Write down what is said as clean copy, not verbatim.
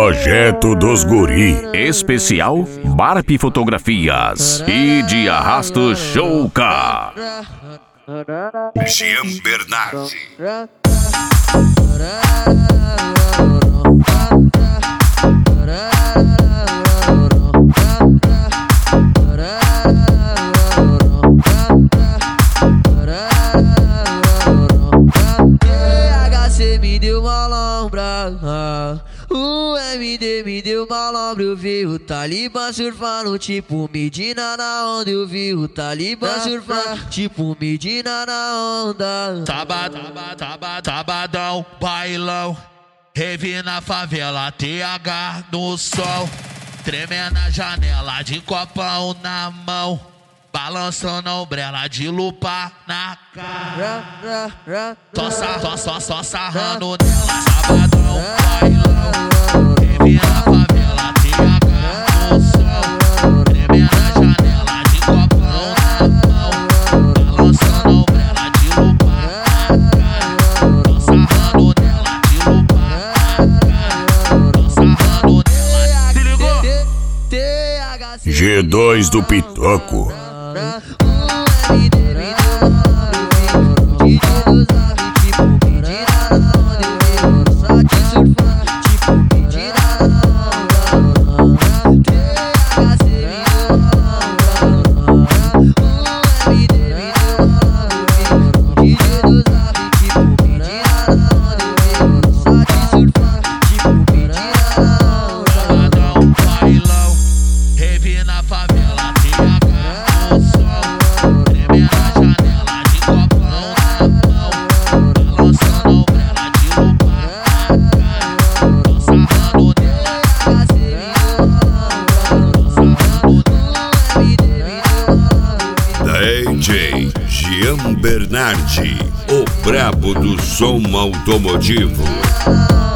Projeto dos Guri. Especial Barp Fotografias e de Arrasto Showka. Jean Bernardi. THC me deu uma lombra, o MD me deu uma lombra. Eu vi o Talibã surfando tipo Medina na onda. Eu vi o Talibã surfando tipo Medina na onda. Sabadão, bailão, rave na favela, TH no sol, tremendo na janela de copão na mão, balançando a ombrela de lupa na cara. Só sarrando nela. Sabadão, bailão, rave na favela, TH no sol, tremendo na janela de copão na mão, balançando a ombrela de lupa na cara. Tô sarrando nela de lupa na cara. Tô sarrando nela. Se ligou? G2 do Pitoco. DJ Jean Bernardi, o brabo do som automotivo.